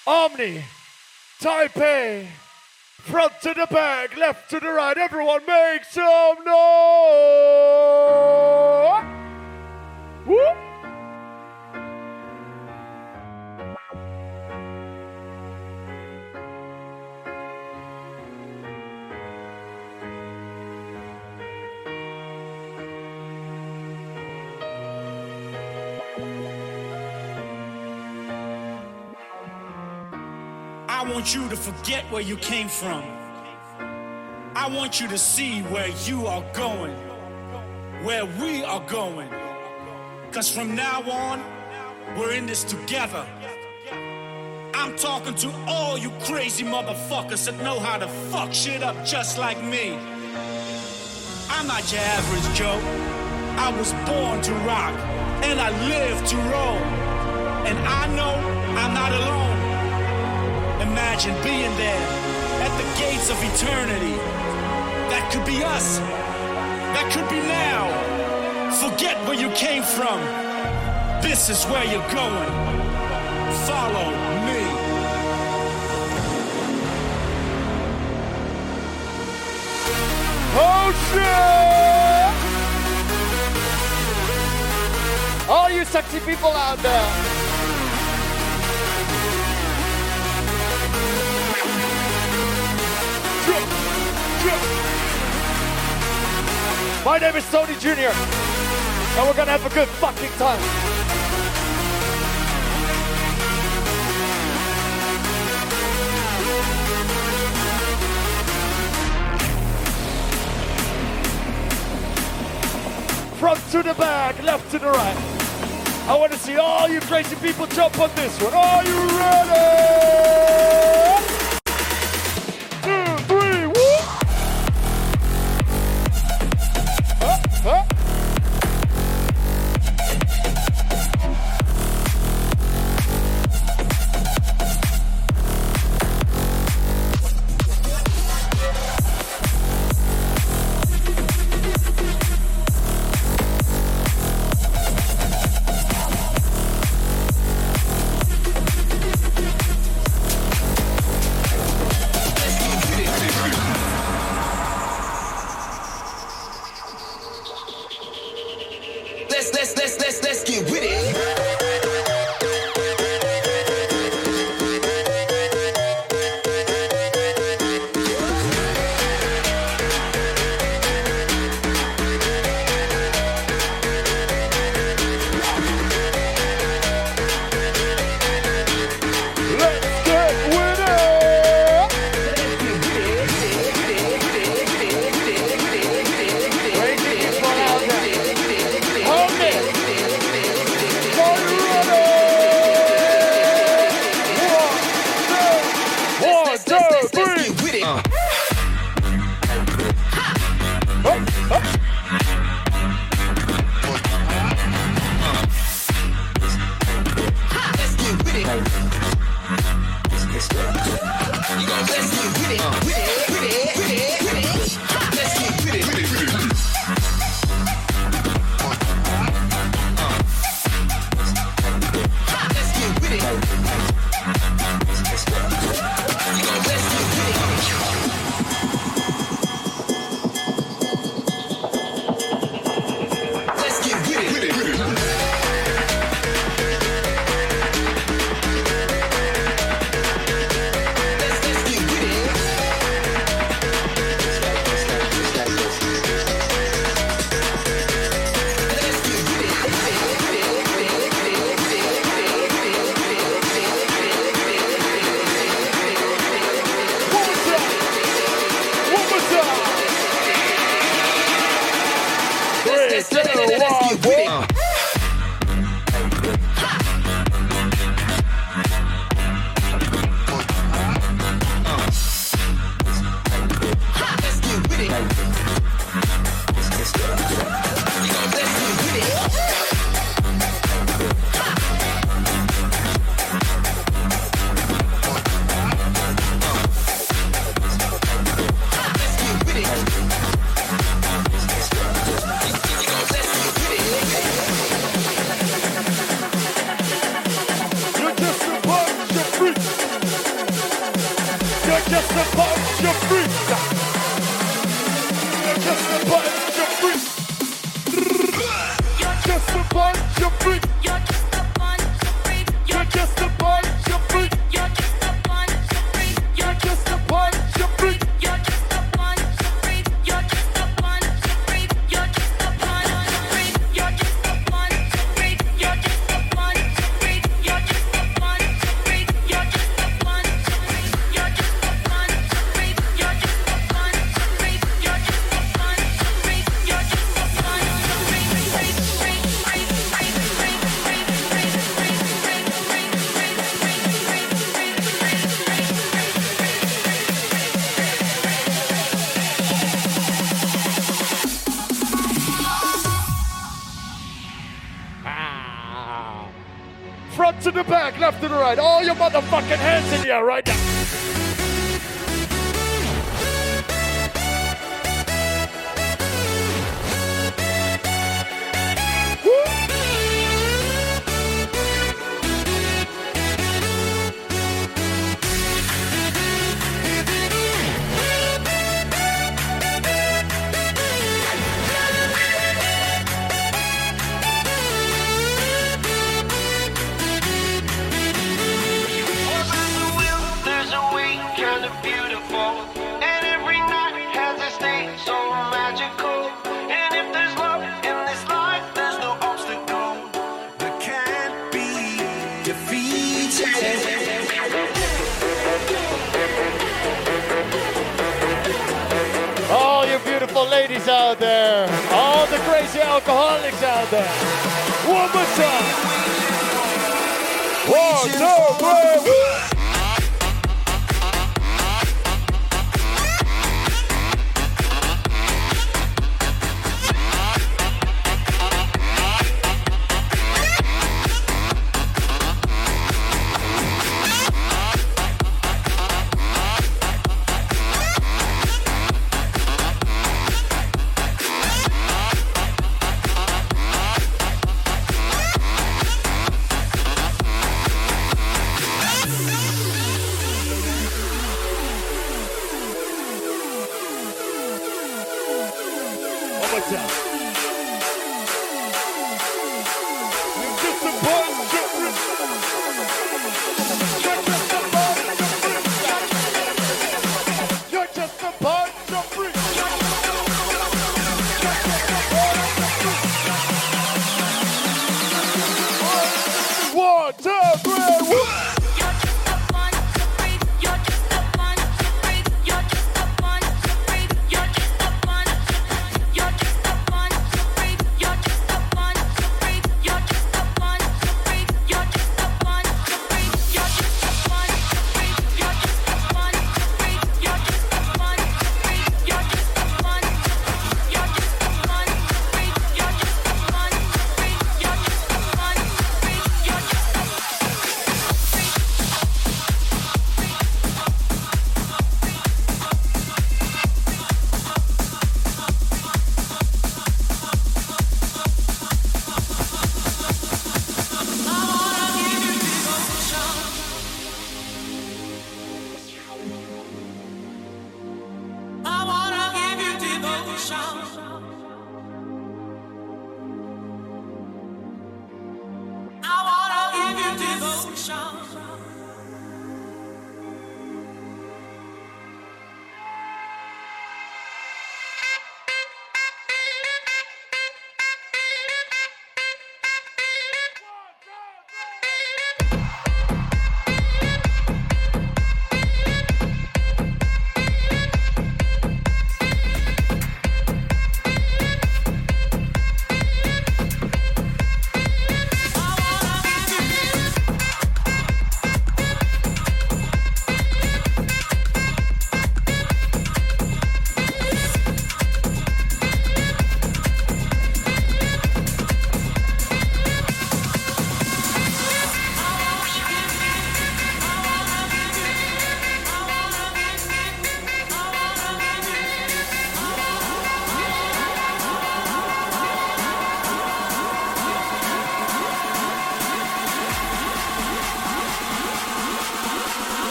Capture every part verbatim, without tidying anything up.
Omni, Taipei, front to the back, left to the right, everyone make some noise! Woo! I want you to forget where you came from. I want you to see where you are going, where we are going. Cause from now on, we're in this together. I'm talking to all you crazy motherfuckers that know how to fuck shit up just like me. I'm not your average Joe. I was born to rock, and I live to roll. And I know I'm not alone. Imagine being there at the gates of eternity. That could be us. That could be now. Forget where you came from. This is where you're going. Follow me. Oh shit! All you sexy people out there. My name is Tony Junior and we're gonna have a good fucking time. Front to the back, left to the right. I want to see all you crazy people jump on this one. Are you ready? Two, three, woo! Huh? just a bunch of freaks. You're just a bunch of freaks. You're just a bunch of freaks. You're just a bunch of freaks. You're just a bunch of freaks. You're just a bunch of freaks. You're just a bunch of freaks. You're just a bunch of freaks. You're just a bunch of freaks. You're just a bunch of freaks. You're just a bunch of freaks. You're just a bunch of freaks. You're just a bunch of freaks. You're just a bunch of freaks. You're just a bunch of freaks. You're just a bunch of freaks. You're just a bunch of freaks. You're just a bunch of front to the back, left to the right. All your motherfucking hands in the air right now. Ladies out there, all the crazy alcoholics out there. One more time. One, two, three.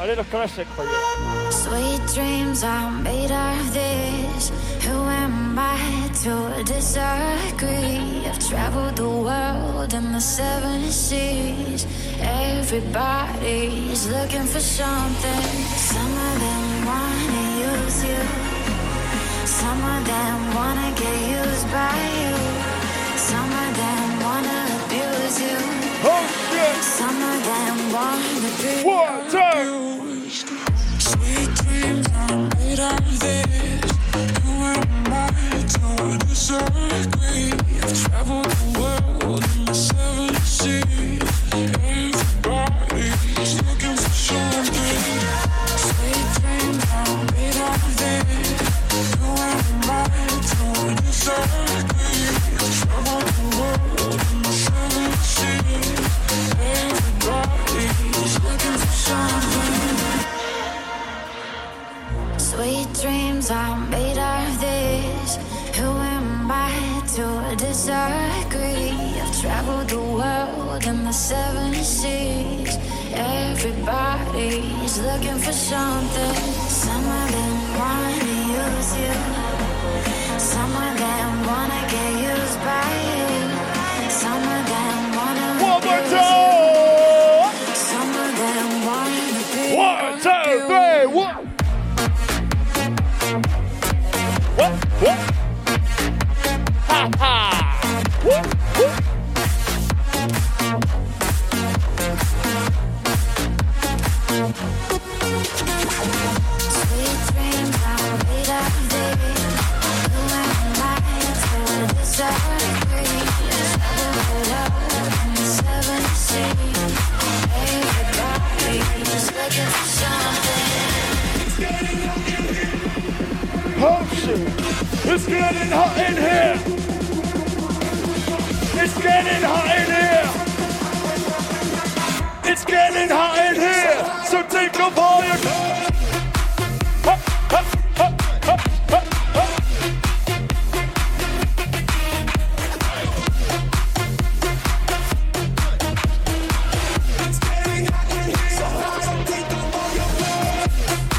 little classic for you. Sweet dreams are made of this. Who am I to disagree? I've traveled the world in the seven seas. Everybody's looking for something. Some of them wanna use you. Some of them wanna get used by you. Some of them wanna abuse you. Oh shit! Some of them wanna be One, two. abused. Sweet dreams are made of this. Who am I to disagree? I've traveled the world in the seven seas. Everybody's looking for something. Sweet dreams are made of this. Who am I to disagree? I've traveled the world in the seven seas. Everybody's looking for something. Sweet dreams are made of this. Who am I to disagree? I've traveled the world in the seven seas. Everybody's looking for something. Some of them wanna use you. Some of them wanna get used by you. Some of them wanna One more abuse you. time. Some of them wanna be One, two, three, one. What? What? Ha ha! What? What? Sweet dreams are made of this. Who am I to disagree? Travel love in the seven seas. Everybody's looking for something. Oh shit! It's getting hot in here! It's getting hot in here! It's getting hot in here! So take off all your... Ha, ha, ha, ha, ha, ha. It's getting hot in here! So hot, so take off all your clothes.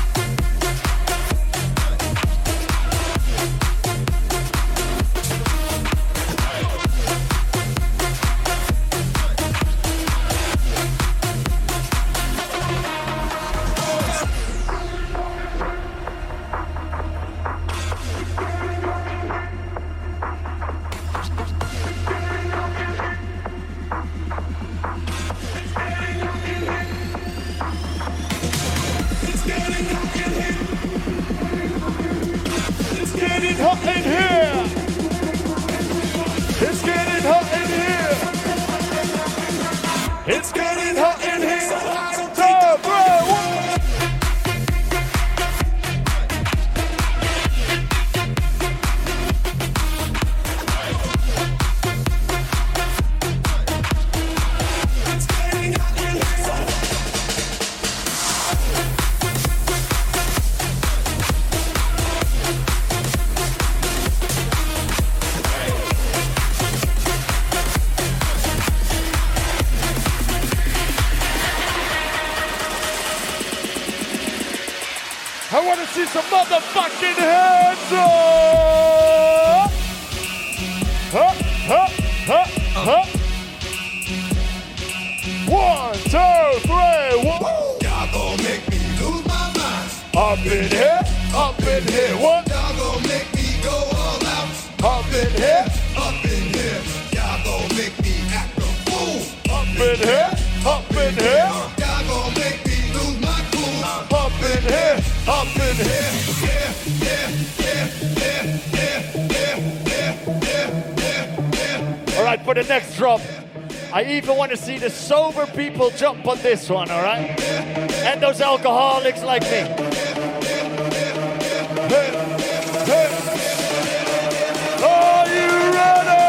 It's getting hot in here! It's getting hot in here! It's getting hot in here! So, bro, what? It's getting hot in here! I want to see some motherfucking hands up! Huh, huh, huh, huh. One, two, three, one. Y'all gon' make me lose my mind. Up in here, up in here, what? Y'all gon' make me go all out. Up in here, Up in here. Y'all gon' make me act a fool. up in here, up in here, Y'all gon' make me lose my cool. up in here, up in here. Yeah, yeah, yeah, yeah, yeah, yeah, yeah, yeah, yeah. All right, for the next drop, I even want to see the sober people jump on this one, all right? And those alcoholics like me. Hey, hey. Are you ready?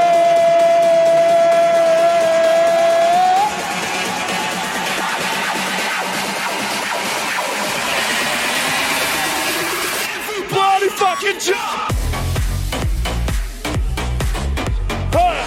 Everybody fucking jump! Hey.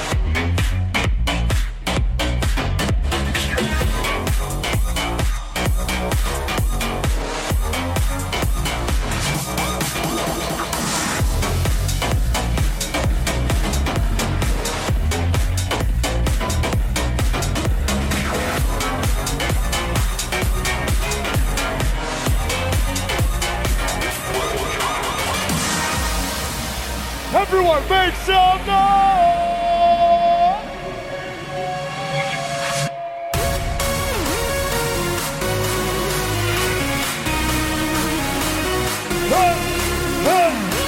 some noise. Hey, hey.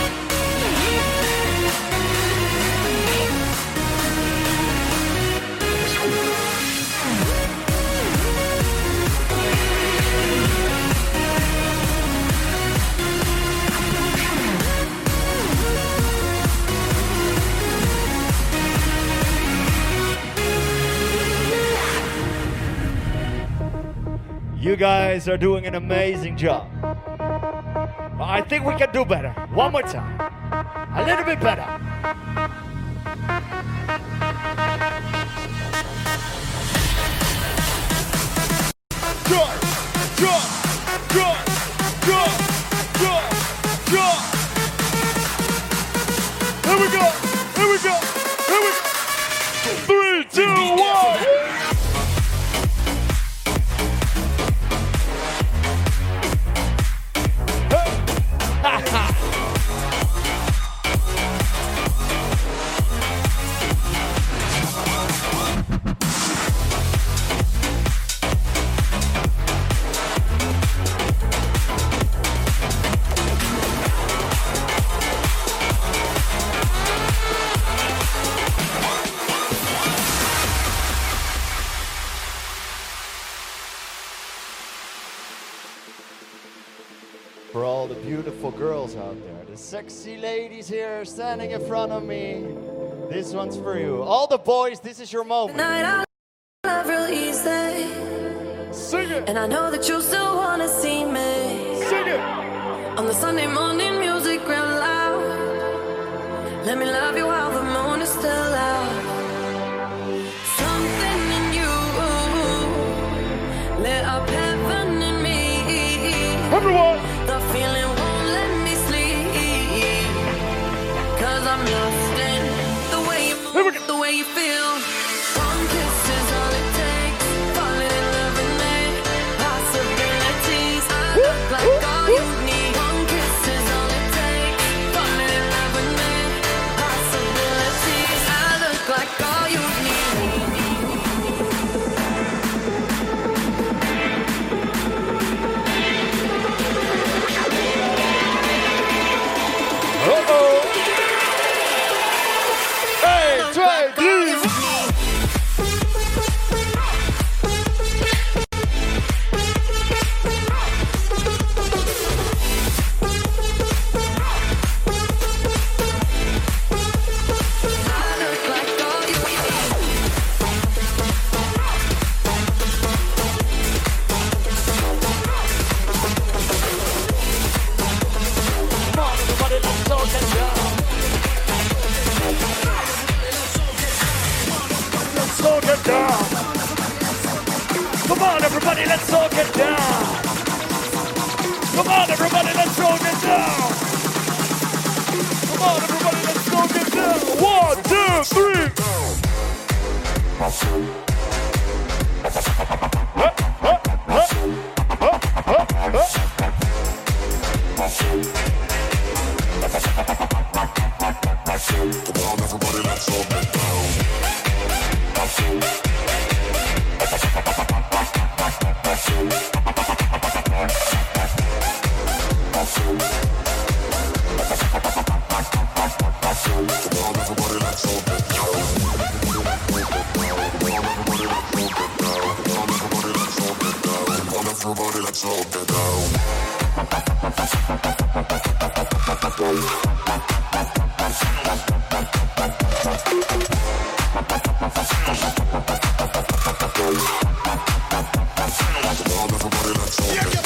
You guys are doing an amazing job. I think we can do better. One more time. A little bit better. Jump, jump, jump, jump, jump, jump. Here we go. Here we go. Here we go. Three, two, one. For all the beautiful girls out there, the sexy ladies here standing in front of me, this one's for you. All the boys, this is your moment. Night I love real easy, Sing it, and I know that you still wanna see me. sing it. On the Sunday morning, music real loud. Let me love you while the moon is still out. Something in you lit up heaven in me. Everyone, The feeling won't let me sleep, cause I'm lost in the way you Here we move, go. the way you feel. One kiss is all it takes, falling in love with me. Possibilities, I look like all you need. One kiss is all it takes, falling in love with me. Possibilities, I look like all you need. uh-oh. Hey, try, please. I look like all you need. Come on, everybody, let's all get down. Let's all get down. Come on, everybody, let's all get down. Come on, everybody, let's all get down. Come on, everybody, let's all get down. One, two, three. Huh, huh, huh, huh, huh, huh. Everybody, let's all get down. Everybody, let's all get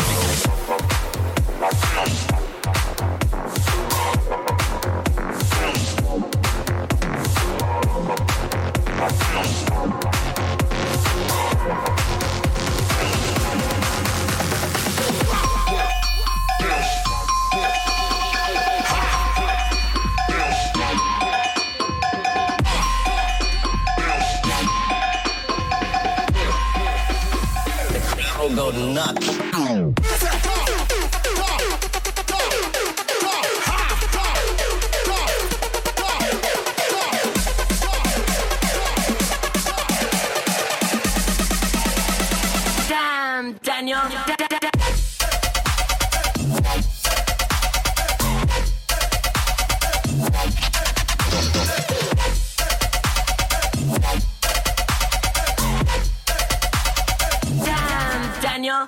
Go nuts.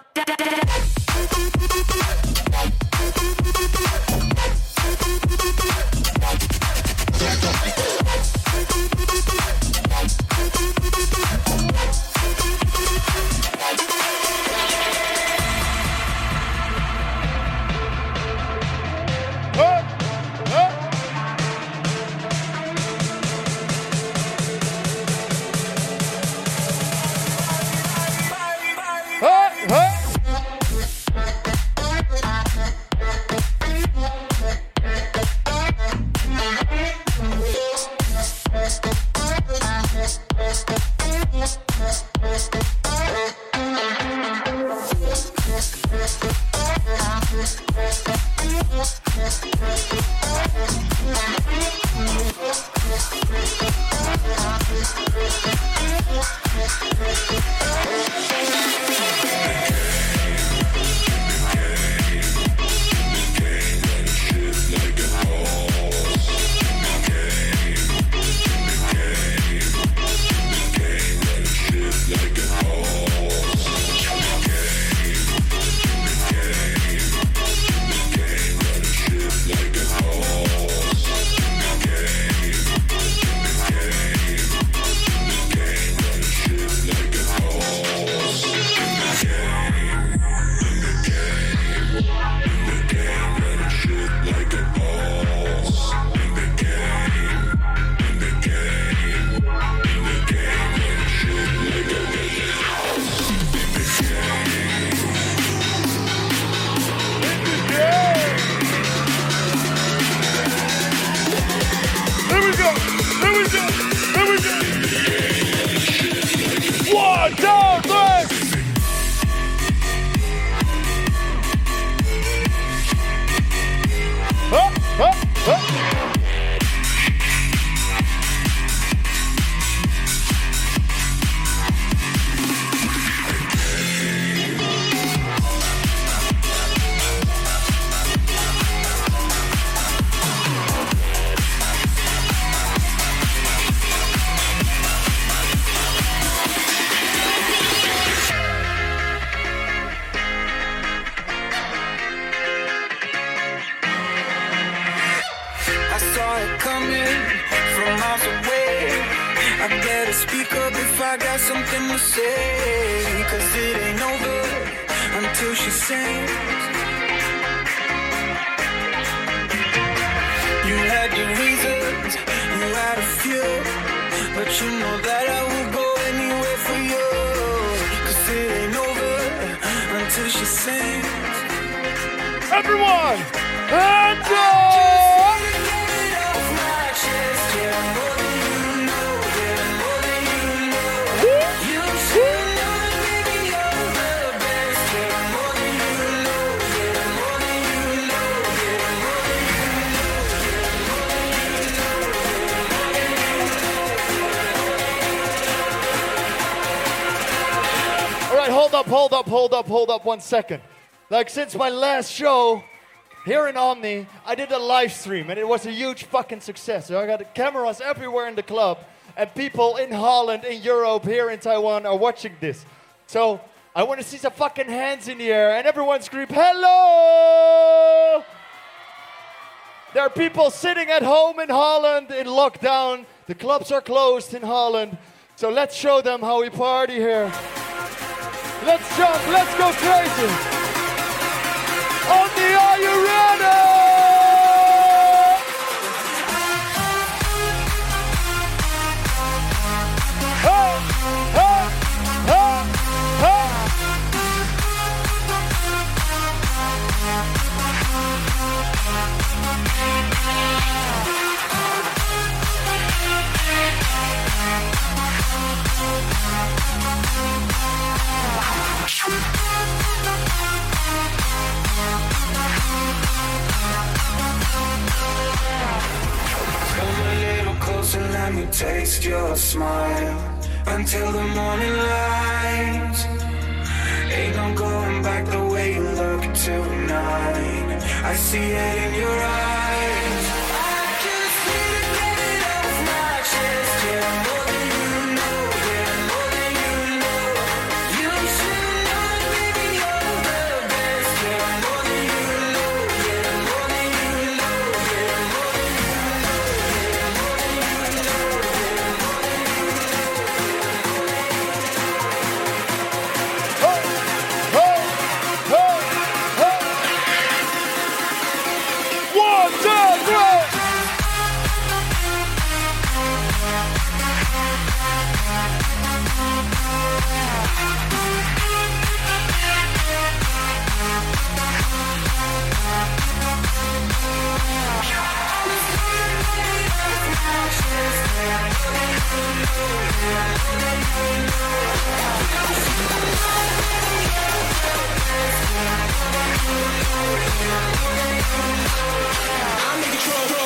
Hold up, hold up, hold up one second. Like, since my last show here in Omni, I did a live stream, and it was a huge fucking success. So I got cameras everywhere in the club, and people in Holland, in Europe, here in Taiwan are watching this. So I want to see some fucking hands in the air, and everyone scream, hello! There are people sitting at home in Holland in lockdown. The clubs are closed in Holland. So let's show them how we party here. Let's jump, let's go crazy. Omni, are you ready? Hey, hey, hey, hey. Let me taste your smile until the morning light. Ain't no going back the way you look tonight. I see it in your eyes. I just need to get it off my chest. Yeah, more than you know, yeah, more than you know. You should know, baby, you're I'm in control.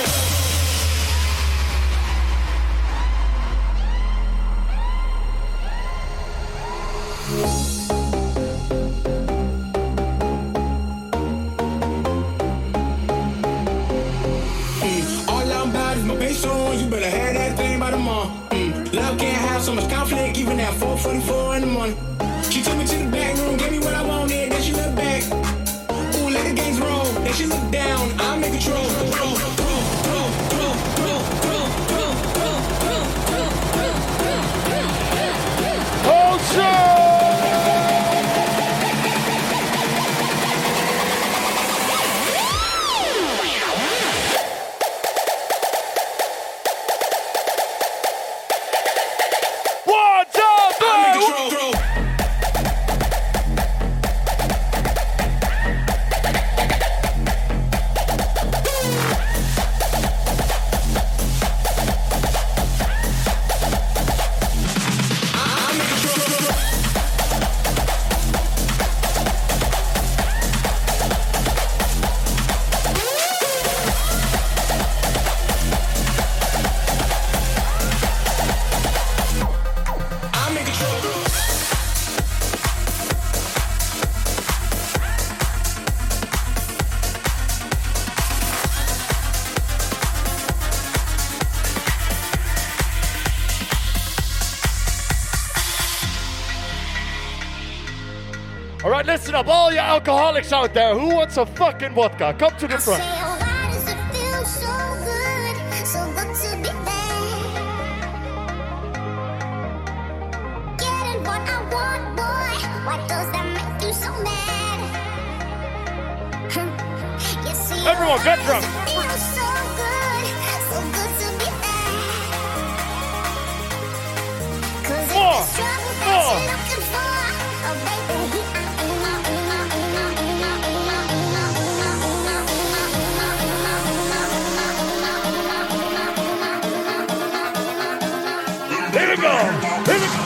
Mm, all I'm about is my bass on. You better have that thing by the mall. Mm, love can't have so much conflict, even at four forty-four in the morning. She took me to the back room, gave me what I wanted, then she looked back. Ooh, let the games roll, then she looked down. I'm in control. Roll, roll, roll, roll, roll, roll, roll, roll, roll, roll, roll. Hold show! One, two, I'm in three! control. I'm in control. I'm in control. All right, listen up, all you alcoholics out there. Who wants a fucking vodka? Come to the front. Say, oh, why does it feel so good, so good to be there? Getting what I want, boy. Why does that make you so mad? You see, Everyone, get drunk. it feels so good, so good to be there. 'Cause if More, it's trouble that more. you're looking for, oh baby, Here we go. Here we go.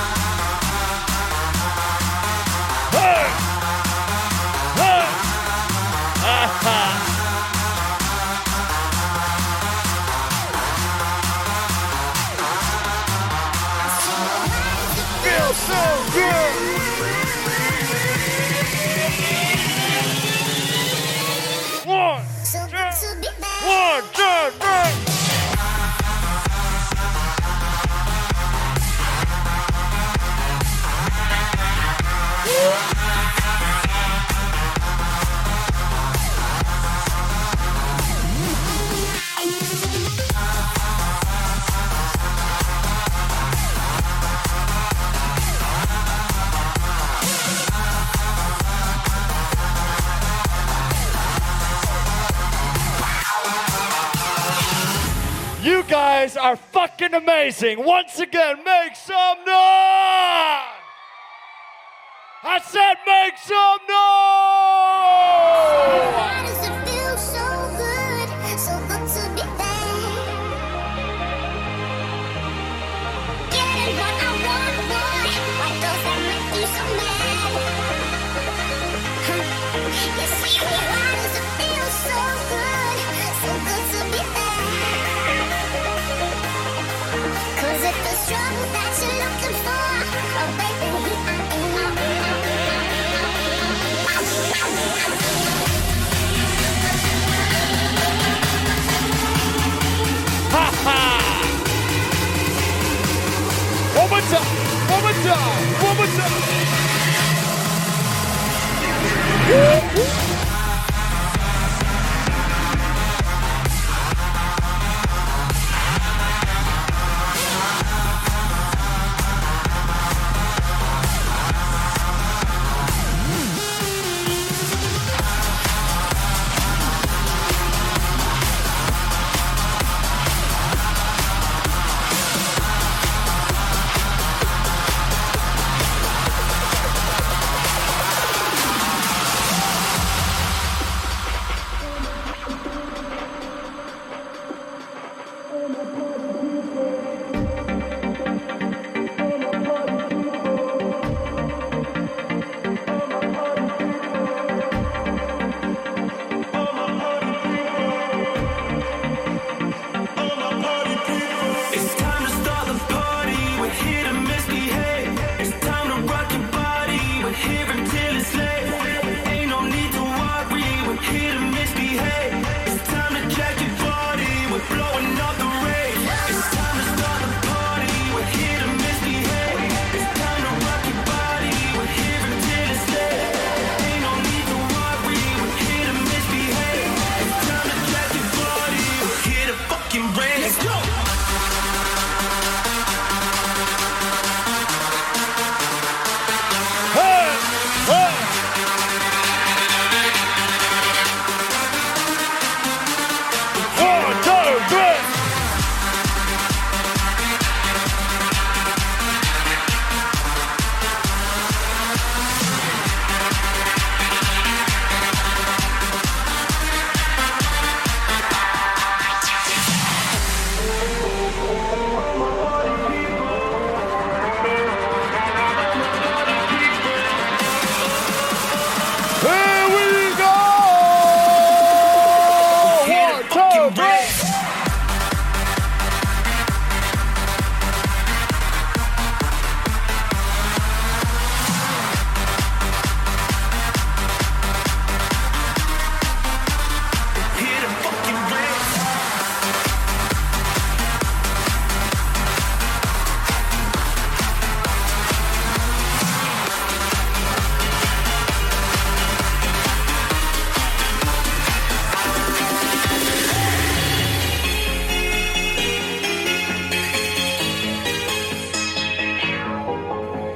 Hey. Hey. Aha. Feels so good. One, so good to be there. one, two, three. You guys are fucking amazing. Once again, make some noise. I said make some noise. Why does it feel so good, so good to be there? Getting what I want, boy. Why does that make you so mad? You see, why does it feel so good, so good to be there? 'Cause if there's trouble that you're looking for, oh baby, Ha ha. One more time. One more time. One more time.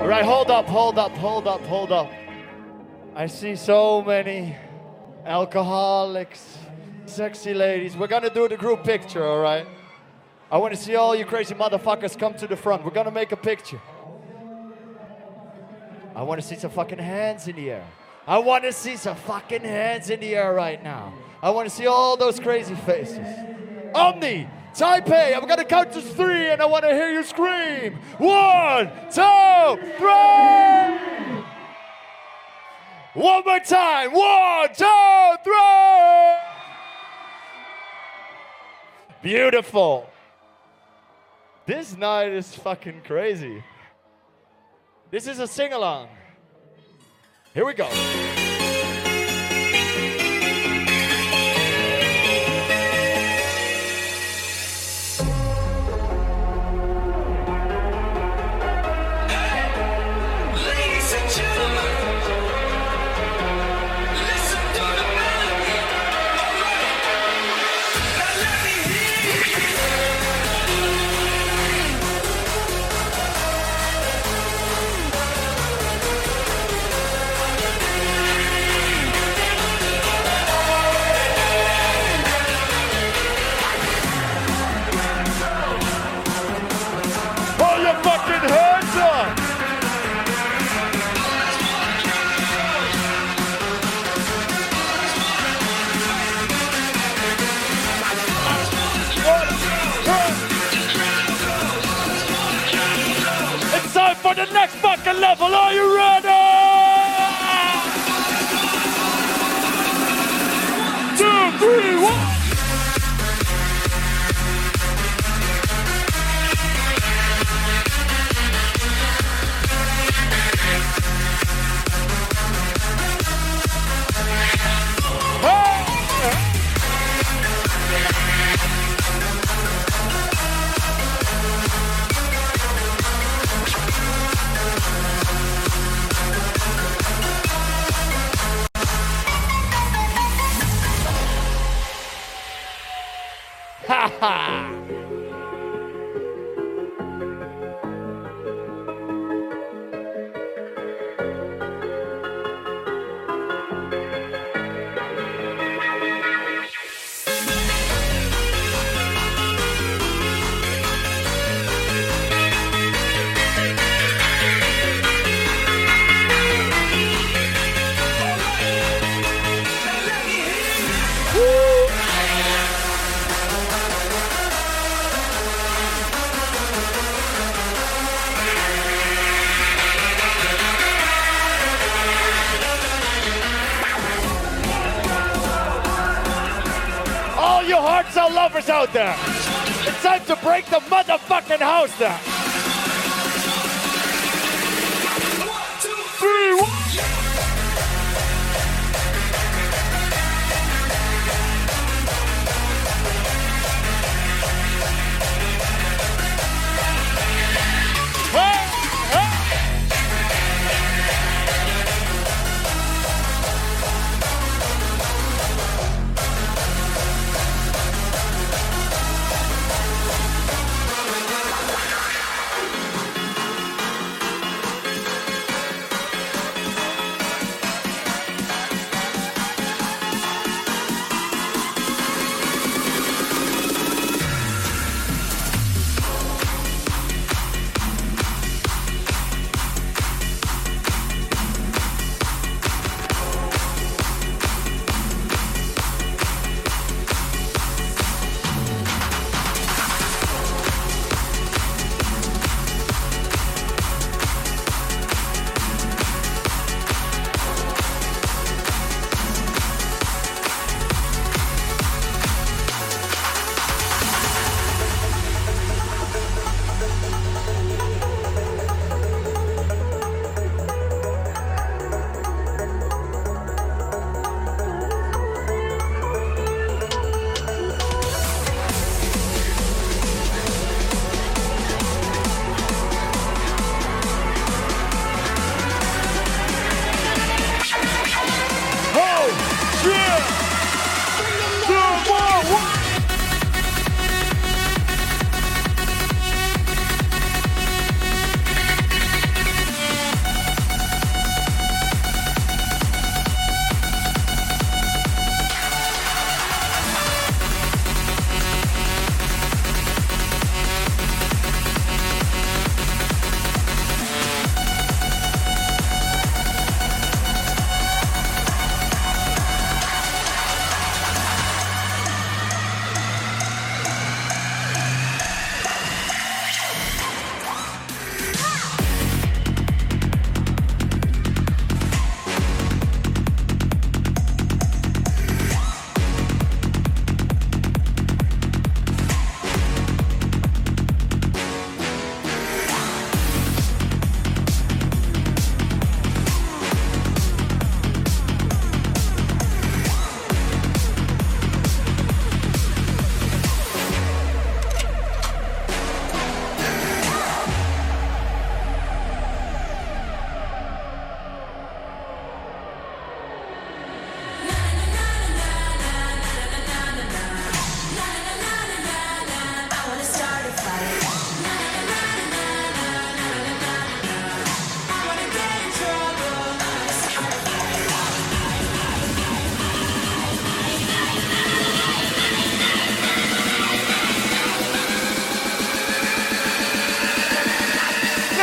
All right, hold up, hold up, hold up, hold up. I see so many alcoholics, sexy ladies. We're gonna do the group picture, all right? I want to see all you crazy motherfuckers come to the front. We're gonna make a picture. I want to see some fucking hands in the air. I want to see some fucking hands in the air right now. I want to see all those crazy faces. Omni, Taipei, I'm gonna count to three and I want to hear you scream. One, two, three! One more time. One, two, three! Beautiful. This night is fucking crazy. This is a sing-along. Here we go. Ladies and gentlemen, listen to the melody. Now let me hear Pull your fucking hands up. It's time for the next fucking level. Are you ready? Two, three, one. Ha ha! All you hearts and lovers out there, it's time to break the motherfucking house down. Three, one.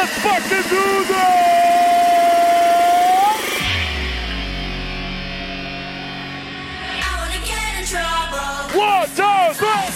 Let's fucking do that! I wanna get in trouble. One, two, three!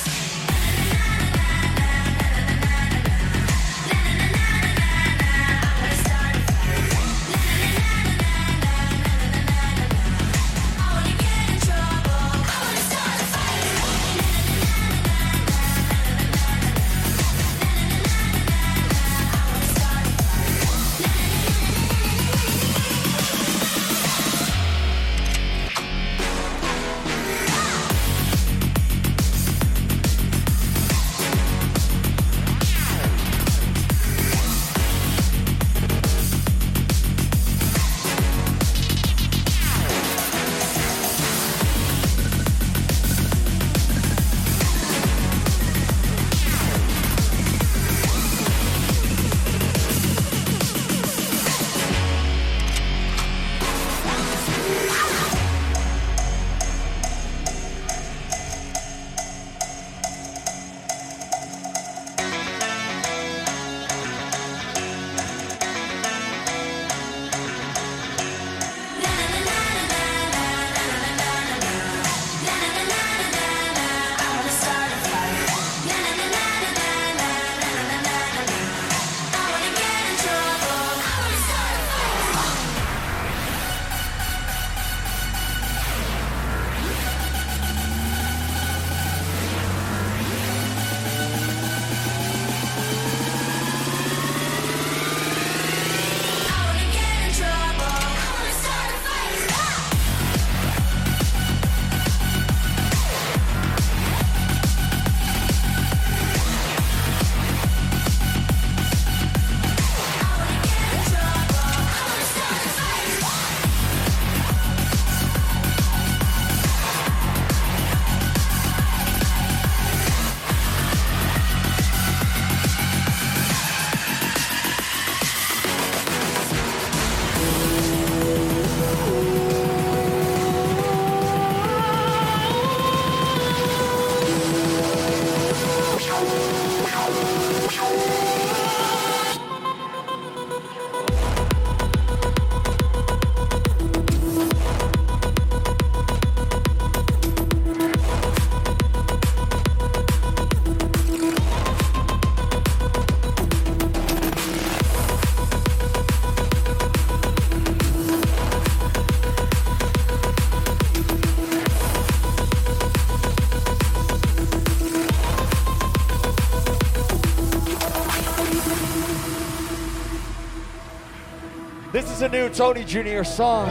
This is a new Tony Junior song.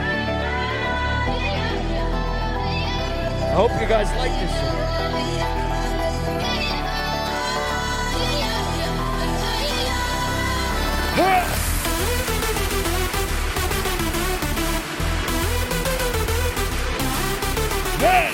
I hope you guys like this one. Hey! Hey!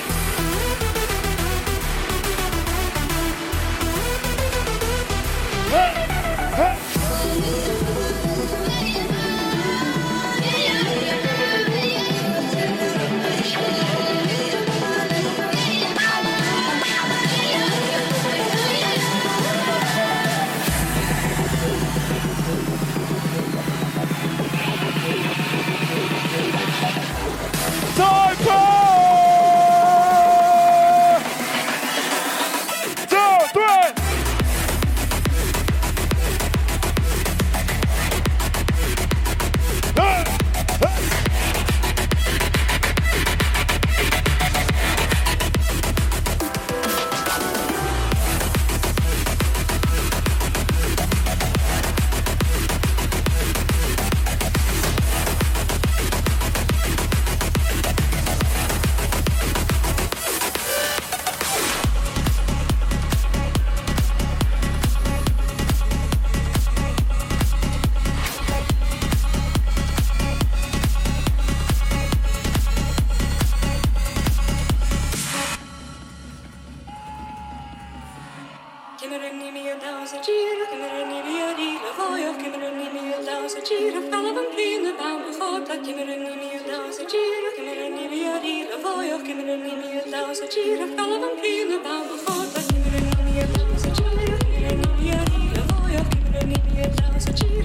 Gira,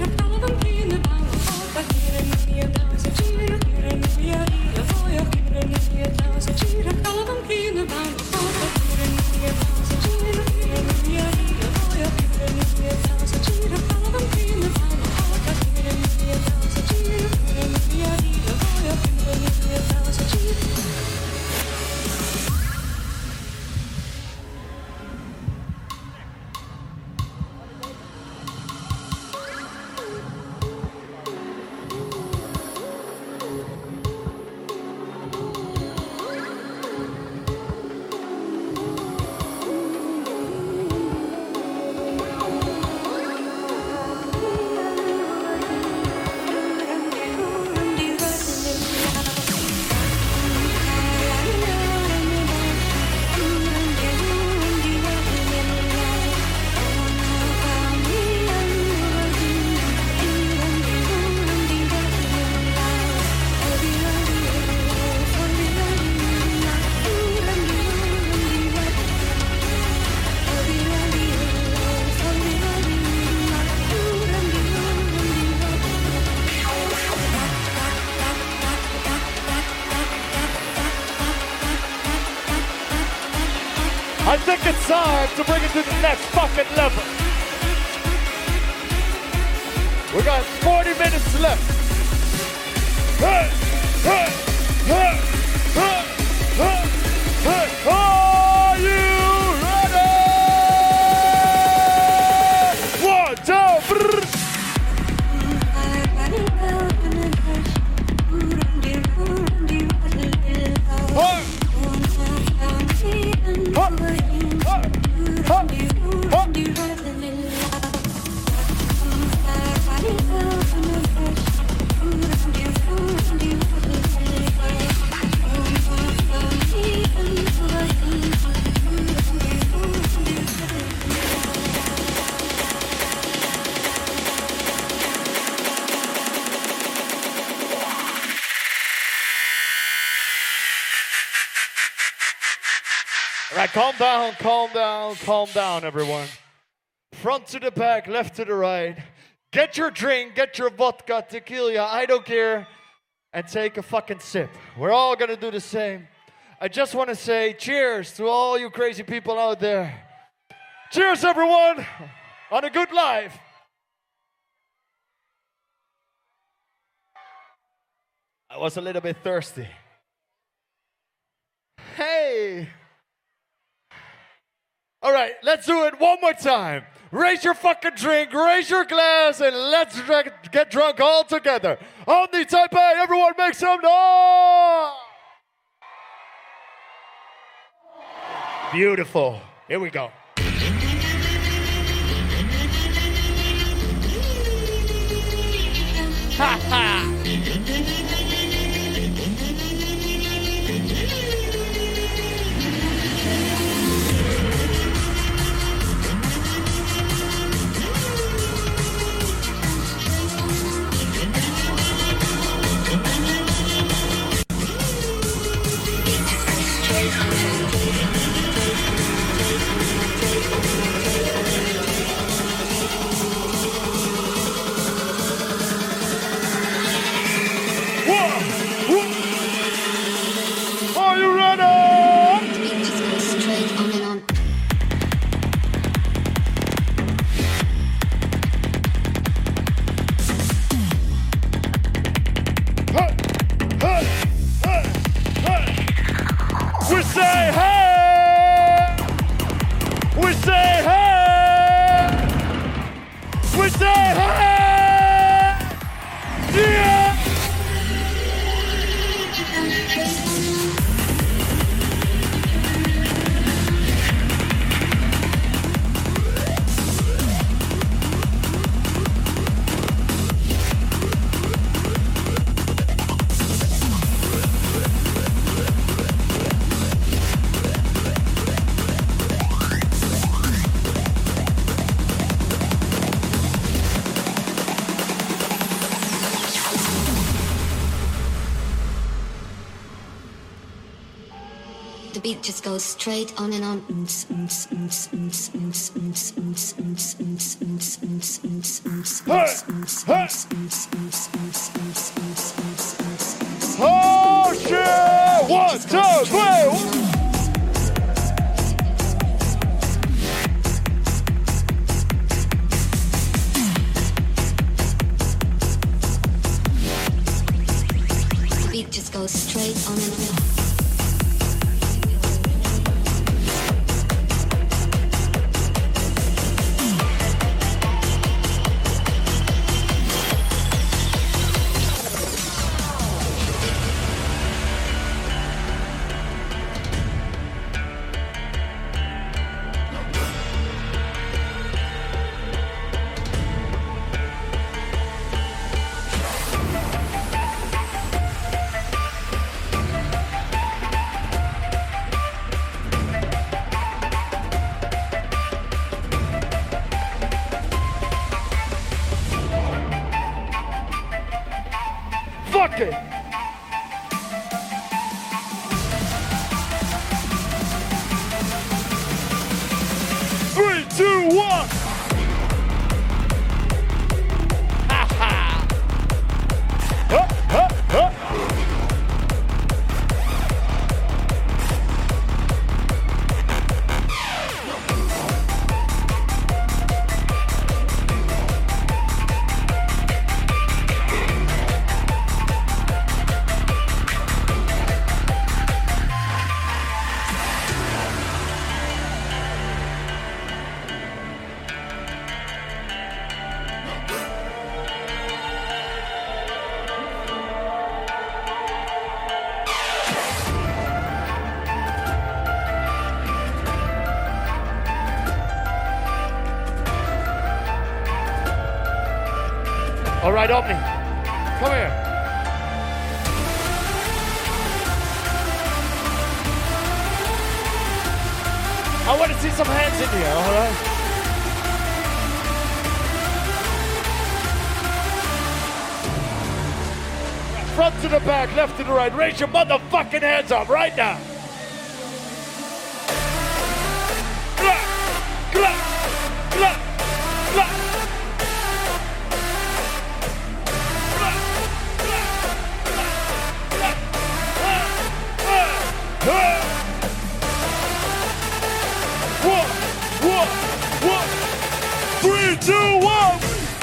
think it's time to bring it to the next fucking level. We got forty minutes left. Hey, hey, hey, hey, hey, hey. Are you ready? One, two, three. All right, calm down, calm down, calm down, everyone. Front to the back, left to the right. Get your drink, get your vodka, tequila, I don't care, and take a fucking sip. We're all gonna do the same. I just want to say cheers to all you crazy people out there. Cheers, everyone, on a good life. I was a little bit thirsty. Hey. All right, let's do it one more time. Raise your fucking drink, raise your glass, and let's dr- get drunk all together. On the Taipei, everyone make some noise! Beautiful. Here we go. Ha ha! Are you ready? Just go straight on and on. Hey, hey, hey, hey. We say hey. We say hey. We say hey. Yeah. The beat just goes straight on and on. Oh shit! One, two, three. The beat just goes straight on and on. Fuck it! Three, two, one! Ha ha! Huh, huh, huh. All right, Omni, come here. I want to see some hands in here, all right? Front to the back, left to the right. Raise your motherfucking hands up right now. Clap, clap, clap, clap. One, one, one, three, two, one.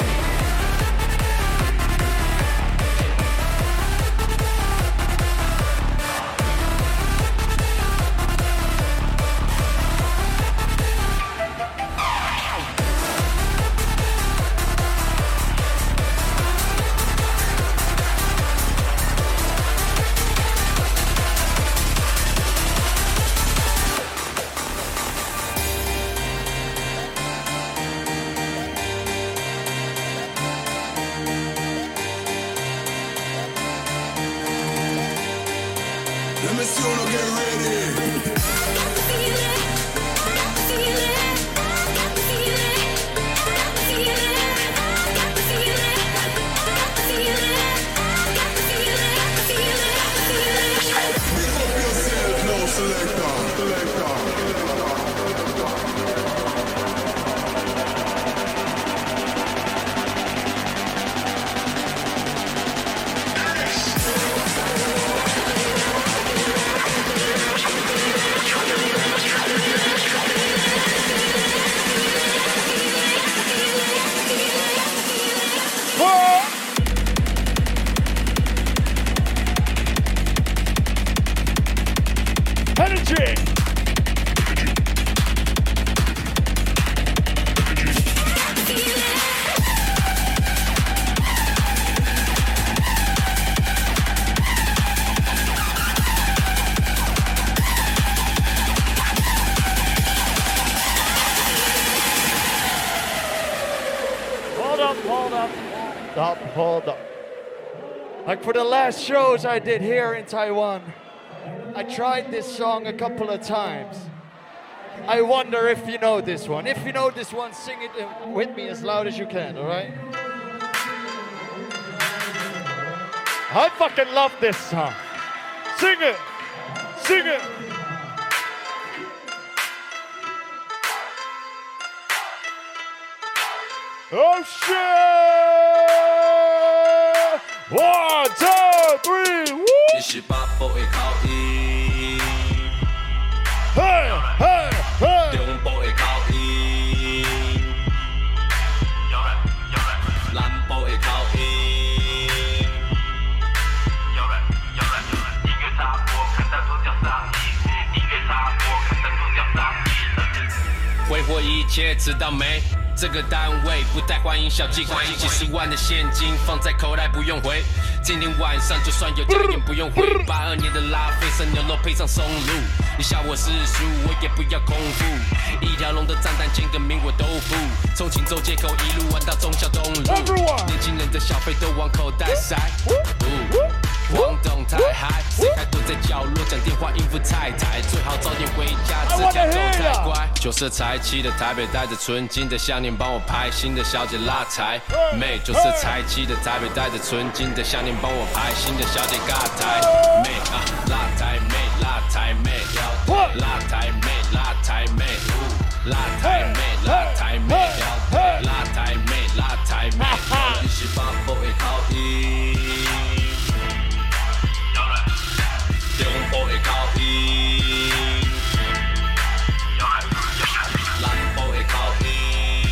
Let me see you get ready. Pick up yourself now, selector, selector. Energy! Hold up, hold up, hold up, hold up. Like for the last shows I did here in Taiwan, I tried this song a couple of times. I wonder if you know this one. If you know this one, sing it with me as loud as you can, all right? I fucking love this song. Sing it! Sing it! Oh shit! One, two, three, woo! 一十八步的口音， 嘿，嘿，嘿！ 中部的口音，南部的口音。音乐插播，看到主角上映，音乐插播，看到主角上映。挥霍一切，知道没？这个单位不太欢迎小鸡块，几十万的现金放在口袋不用回。今天晚上就算有家宴不用回。八二年的拉菲生牛肉配上松露，你笑我世俗，我也不要空腹。一条龙的炸弹煎个名我都付，从青州街口一路玩到忠孝东路，年轻人的小费都往口袋塞。广东太嗨，谁还躲在角落讲电话应付太太？最好早点回家，自家走太乖。酒色财气的台北带着纯金的项链帮我拍，新的小姐拉台妹。酒色财气的台北带着纯金的项链帮我拍，新的小姐尬台妹啊，拉台妹拉台妹，拉台妹拉台妹，拉台妹拉台妹，拉台妹拉台妹，一十八步的口音。中部的口音，南部的口音，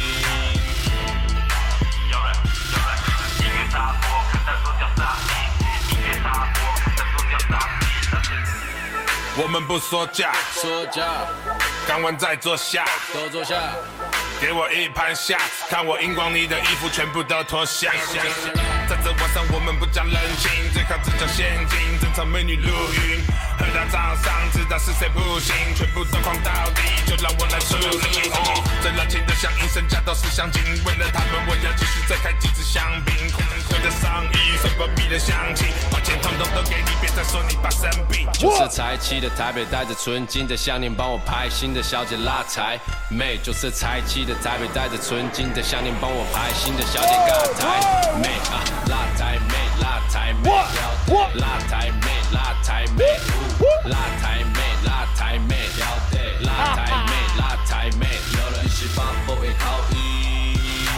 音乐插播，看到主角上映，音乐插播，看到主角上映。 我们不说价， 说价， 干完再坐下， 都坐下。 给我一盘下，看我荧光你的衣服全部都脱下。在这晚上我们不讲冷情，最靠只讲现金，正常美女录音，喝喝到早上，知道是谁不行，全部都狂到底，就让我来处理。哦，这热情的响应，身价都是香精，为了他们，我要继续再开几支香槟。空空的上衣，什么迷的香气，把钱统统都给你，别再说你爸生病。 就是才气的台北，带着纯金的项链帮我拍新的小姐辣台妹，就是才气的台北，带着纯金的项链帮我拍新的小姐尬台妹啊，辣台妹，辣台妹，辣台妹，辣台妹，辣台妹，辣台妹，辣台妹，辣台妹，有了一十八不会考一，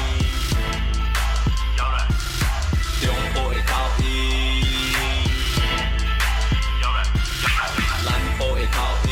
有了，中不会考一，有了，南不会考一，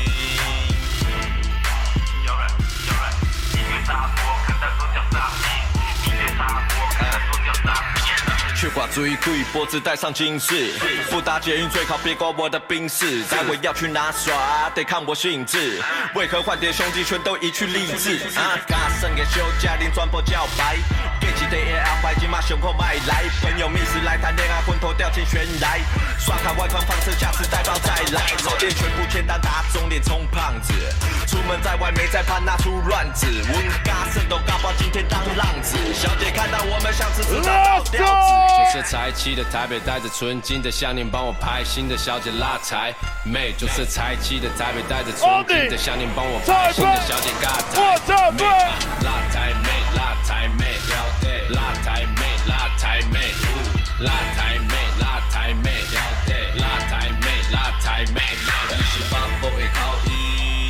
有了，有了，音乐大波，看到左脚上音乐大波，看到左脚上去挂最贵，脖子戴上金饰，不搭捷运最好别挂我的宾士。待会要去哪耍，得看我兴致。为何换点兄弟全都一去励志？啊，加剩的休假令转播叫白，给几对的安排今嘛胸口买来。朋友密室来谈恋爱，昏头掉进悬来。刷卡外放放车，下次带包再来。早点全部签单打肿脸充胖子，出门在外没在怕拿出乱子。问加剩都搞爆今天当浪子，小姐看到我们像是知道倒吊子。就是才气的台北，带着纯金的项链帮我拍新的小姐辣台妹，就是才气的台北，带着纯金的项链帮我拍新的小姐尬台妹，辣台妹，辣台妹，辣台妹，辣台妹，辣台妹，辣台妹，辣台妹，辣台妹，一十八不会考一，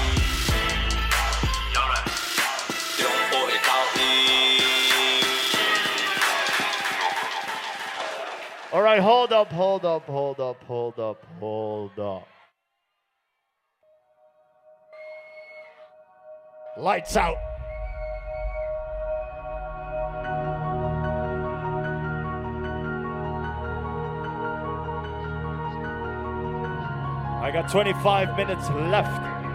有了，中不会考一。 All right, hold up, hold up, hold up, hold up, hold up. Lights out. I got twenty-five minutes left.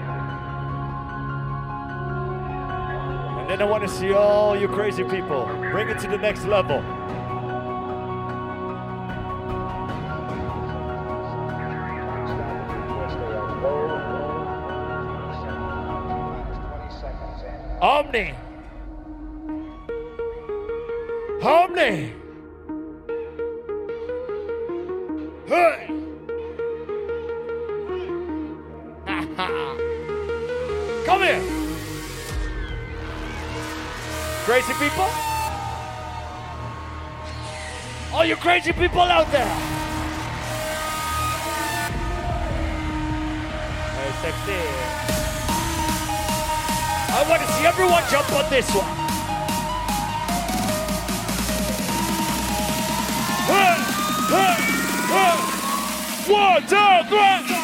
And then I want to see all you crazy people. Bring it to the next level. Omni. Omni. Hey. Come here. Crazy people. All you crazy people out there. Hey, sexy. I want to see everyone jump on this one. Hey, hey, hey. One, two, three.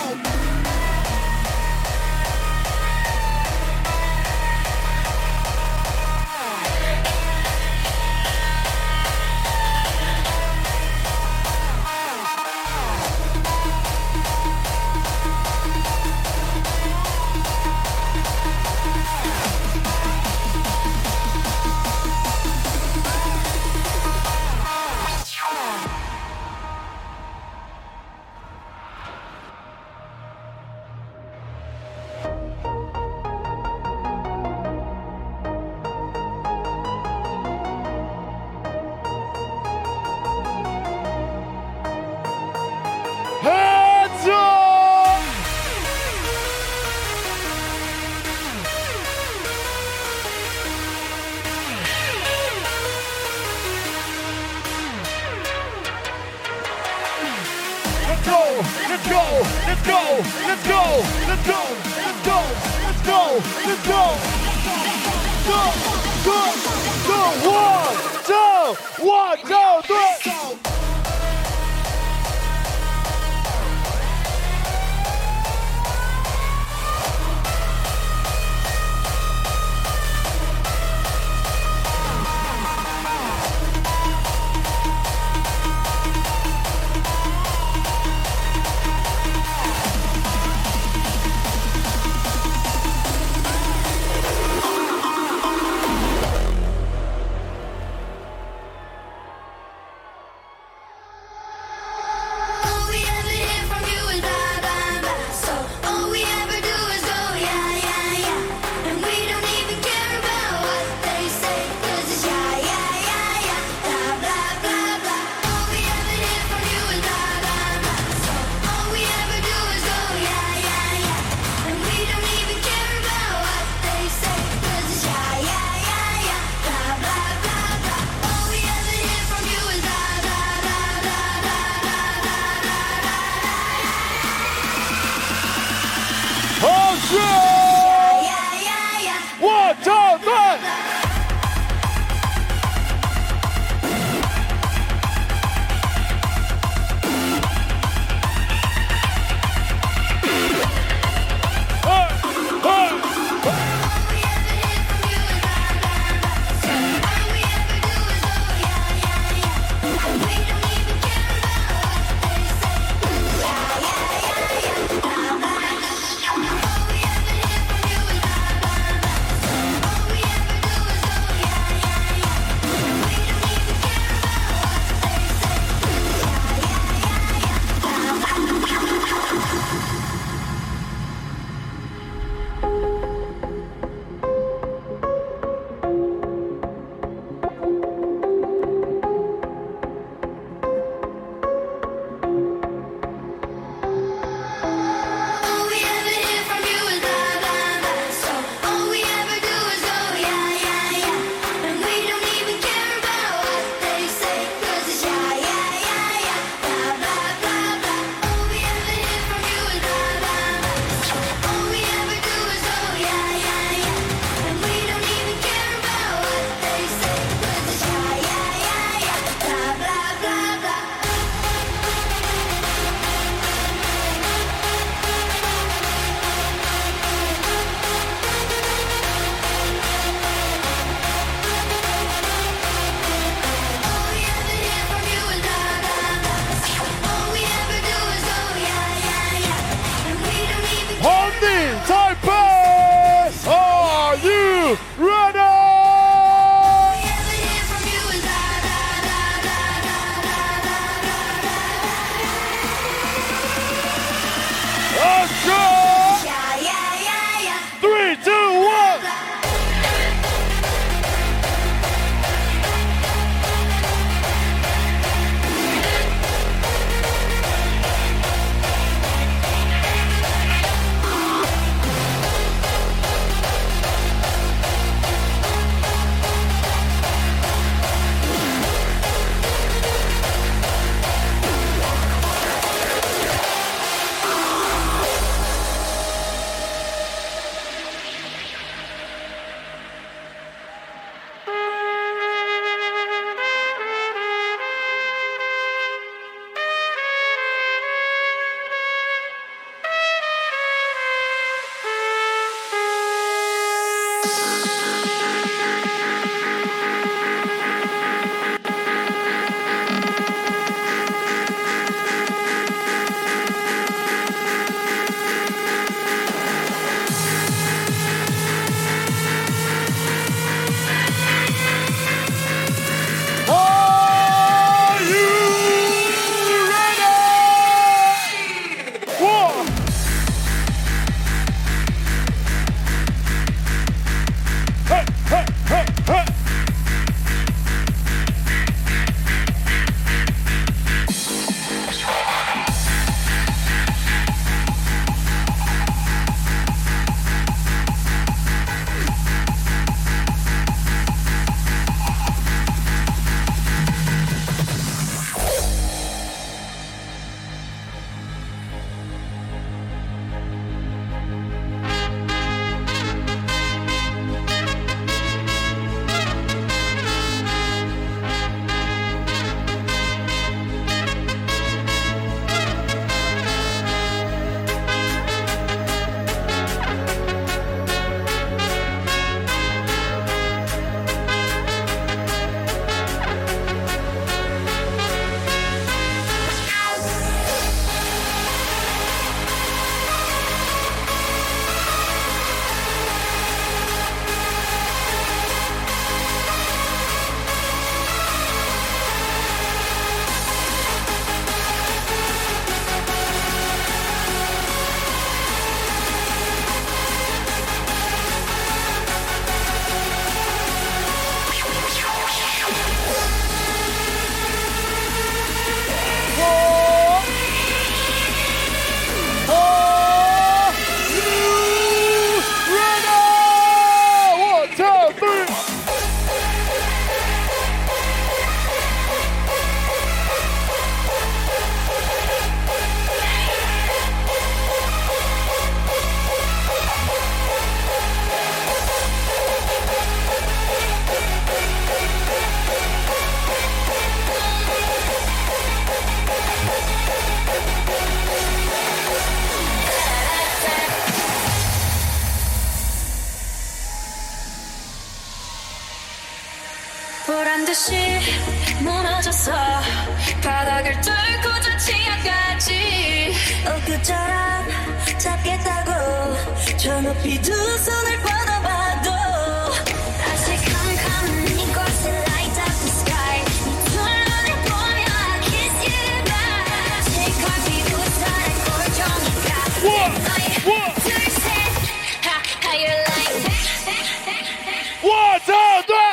보란 듯이 무너졌어 바닥을 뚫고 저 지하까지 엊그처럼 잡겠다고 저 높이 두 손을 뻗어봐도 다시 캄캄한 이곳에 light up the sky 네 두 눈을 보며 I kiss you goodbye 실컷 비웃어낸 꼴종이가 너의 둘셋 How you like that One, two, three.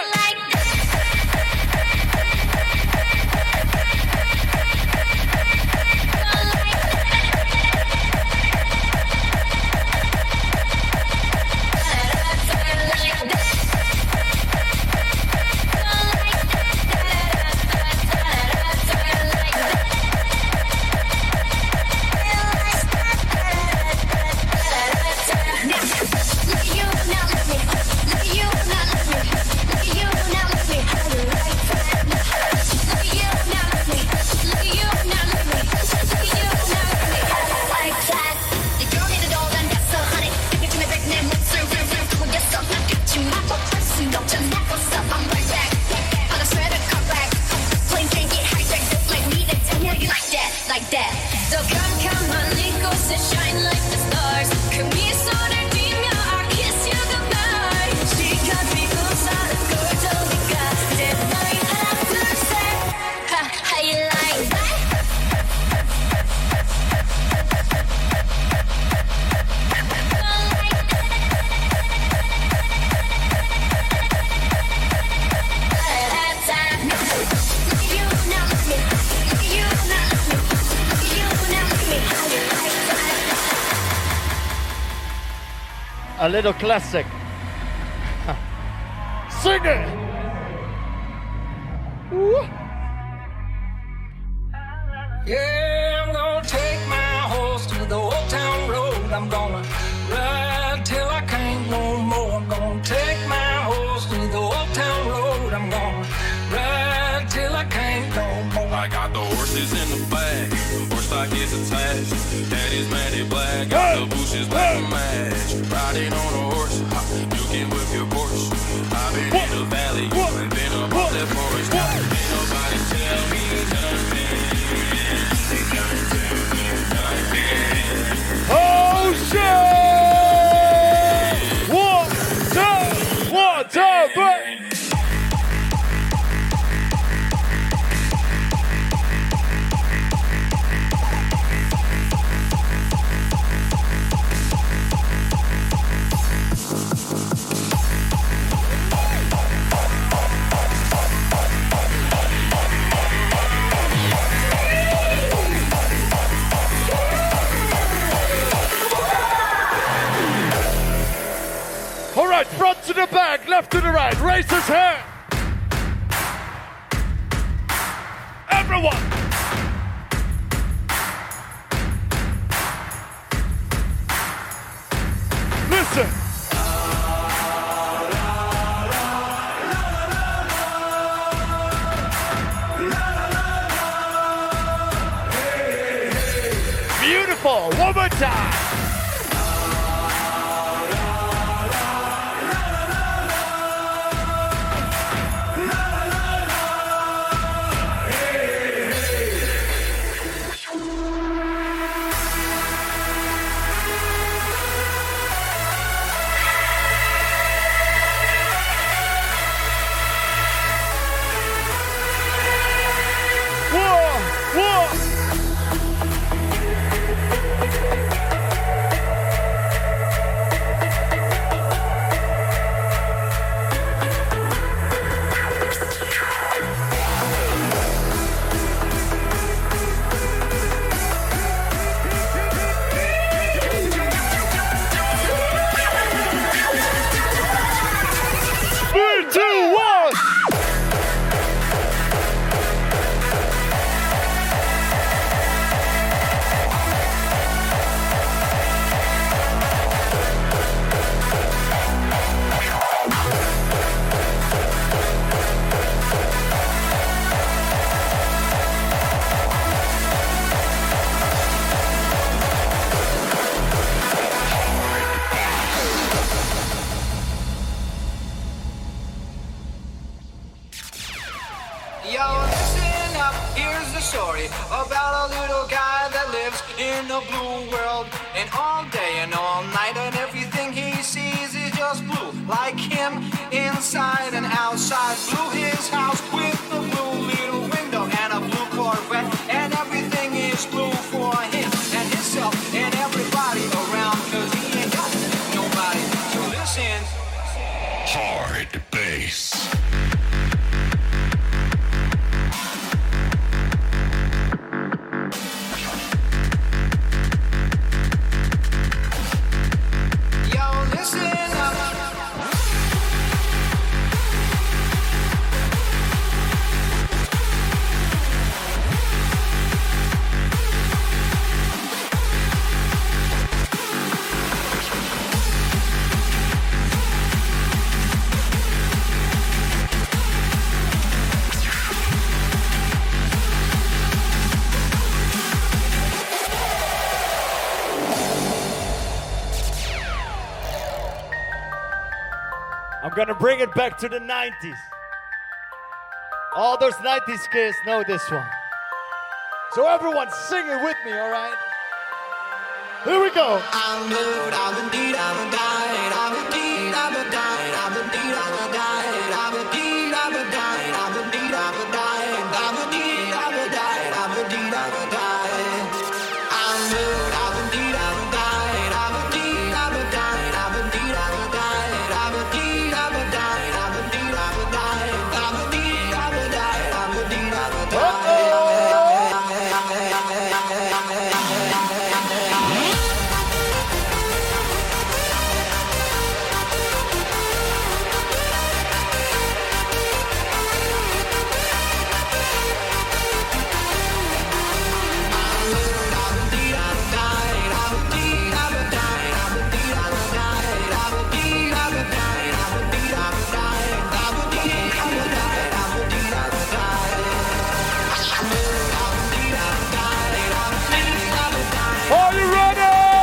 A little classic. Sing it! Woo. Yeah, I'm gonna take my horse to the old town road. I'm gonna ride till I can't no more. I'm gonna take my horse to the old town road. I'm gonna ride till I can't no more. I got the horses in the back, horse stock is attached. Daddy's matted black, got the bushes black and match. Riding on a horse, you can whip your Porsche. I've been in the valley, you ain't been up on that forest. Ain't nobody tell me nothing. Oh shit! One, two, one, two, three. Front to the back, left to the right, raise his hand. Everyone. Listen. Beautiful, one more time. Yo, listen up, here's the story about a little guy that lives in a blue world. And all day and all night and everything he sees is just blue. Like him, inside and outside. Blue his house with a blue little window and a blue Corvette. And everything is blue for him and himself and everybody around. Cause he ain't got nobody to listen. Hard bass. I'm gonna bring it back to the nineties. All those nineties kids know this one. So everyone sing it with me, all right? Here we go. I'm blue, I'm indeed, I'm a died, I'm indeed, I'm a died, I'm indeed, I'm a died, I'm indeed, I'm a died, I'm indeed, I'm a died, I'm indeed, I'm a died, I'm indeed, I'm a died. I'm blue, I'm indeed, I'm a died, I'm indeed, I'm a died, I'm indeed, I'm a died, I'm indeed, I'm a died, I'm indeed, I'm a died, I'm indeed, I'm a died, I'm indeed, I'm a died. Are you ready?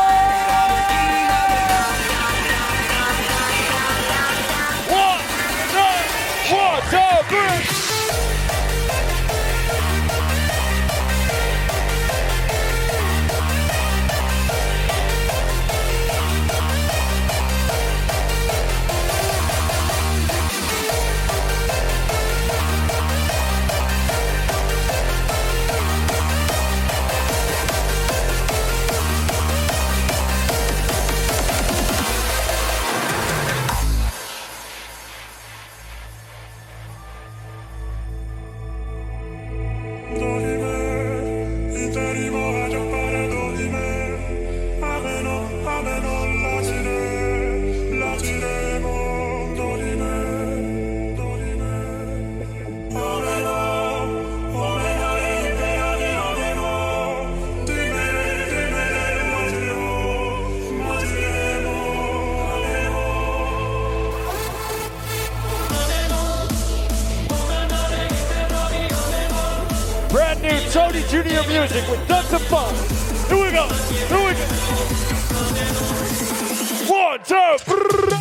One, two, one, two, three. Brand new Tony Junior music with tons of fun. Here we go. Here we go. One, two, three.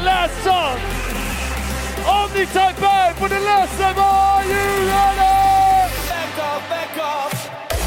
last song. Omni Taipei for the last time. Are you ready? Back off, back off.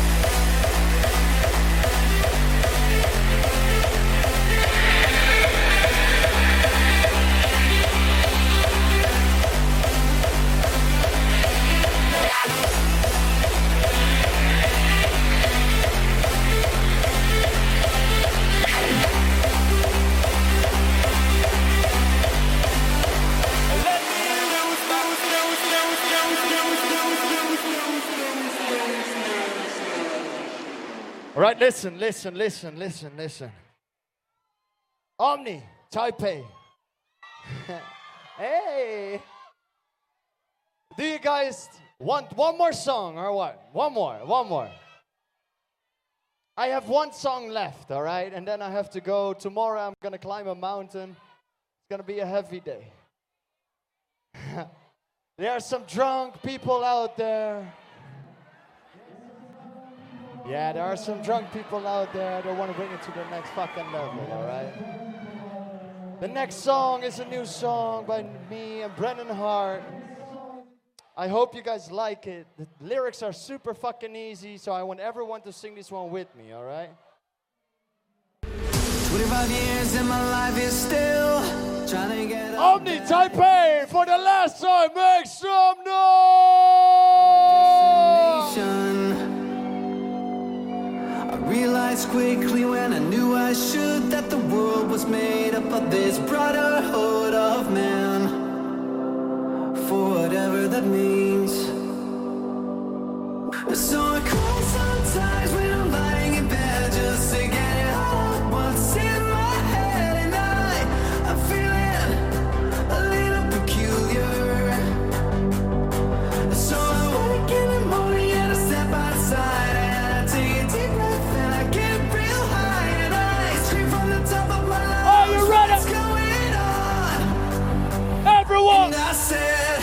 All right, listen, listen, listen, listen, listen. Omni, Taipei. Hey. Do you guys want one more song or what? One more, one more. I have one song left, all right? And then I have to go. Tomorrow I'm going to climb a mountain. It's going to be a heavy day. There are some drunk people out there. Yeah, there are some drunk people out there that want to bring it to the next fucking level, all right? The next song is a new song by me and Brennan Hart. I hope you guys like it. The lyrics are super fucking easy, so I want everyone to sing this one with me, all right? twenty-five years in my life is still trying to get up. Omni Taipei for the last time, make some noise! I realized quickly when I knew I should that the world was made up of this brotherhood of man, for whatever that means. So I cry sometimes when I'm lying in bed just to get it out what's in my head, and I, I'm feeling a little peculiar. So I wake in the morning and I step outside and I take a deep breath and I get real high and I scream from the top of my lungs. Are you ready? What's going on? Everyone! And I said,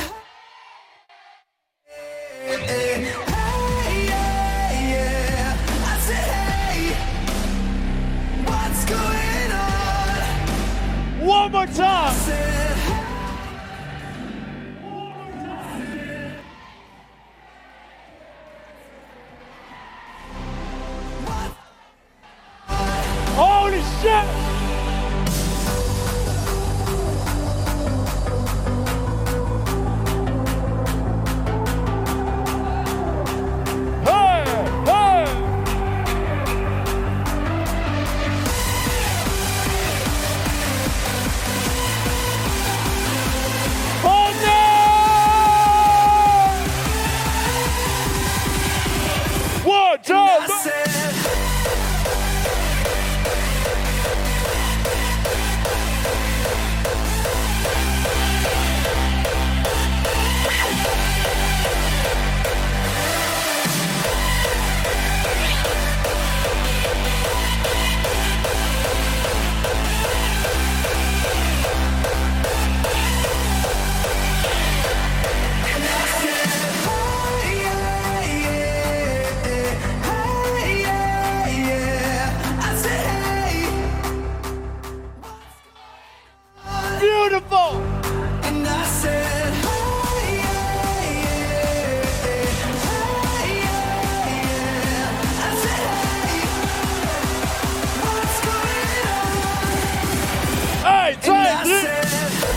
hey, hey, yeah, yeah. I said, hey, what's going on? One more time! I said, Holy shit! Hey! Hey! Omni! One, two, I three! said, Beautiful! and I said, hey, yeah, yeah, hey, yeah, yeah. I said, hey, what's going on? Hey, And I time! said,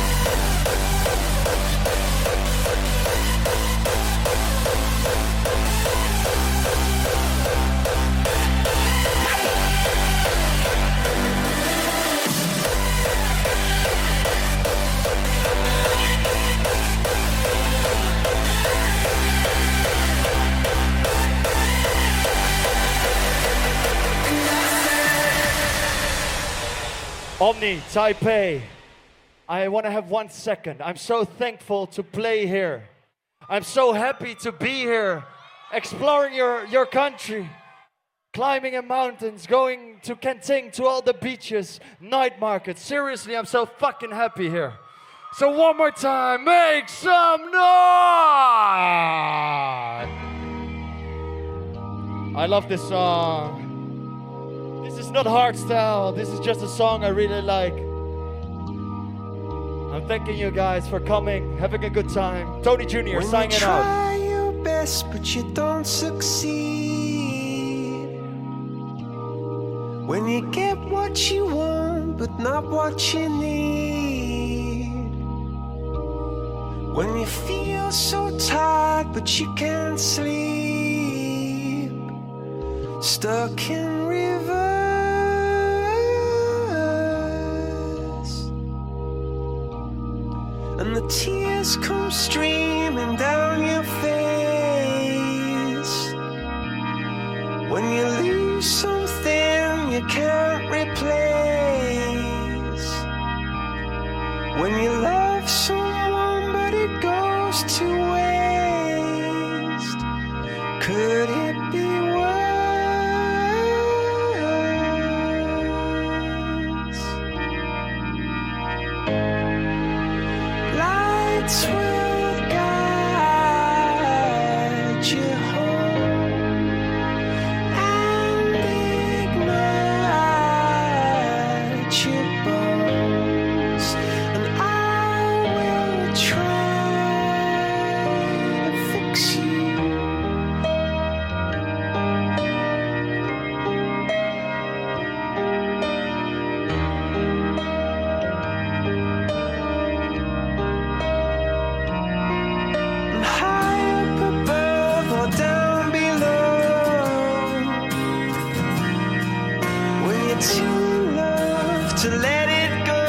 Omni, Taipei, I want to have one second. I'm so thankful to play here. I'm so happy to be here, exploring your, your country, climbing in mountains, going to Kenting, to all the beaches, night markets. Seriously, I'm so fucking happy here. So one more time, make some noise! I love this song. This is not hardstyle. This is just a song I really like. I'm thanking you guys for coming, having a good time. Tony Junior When signing you try out. your best, but you don't succeed. When you get what you want, but not what you need. When you feel so tired, but you can't sleep. Stuck in reverse. And the tears come streaming down your face. When you lose something you can't replace. When you love someone but it goes to waste. Could it be worse? Lights will guide you home and ignite your bones, and I will try to fix you. And high up above or down below, when you're too loved to let it go.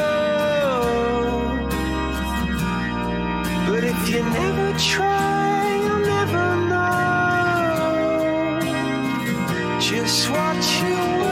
But if you never try, you'll never know just what you want.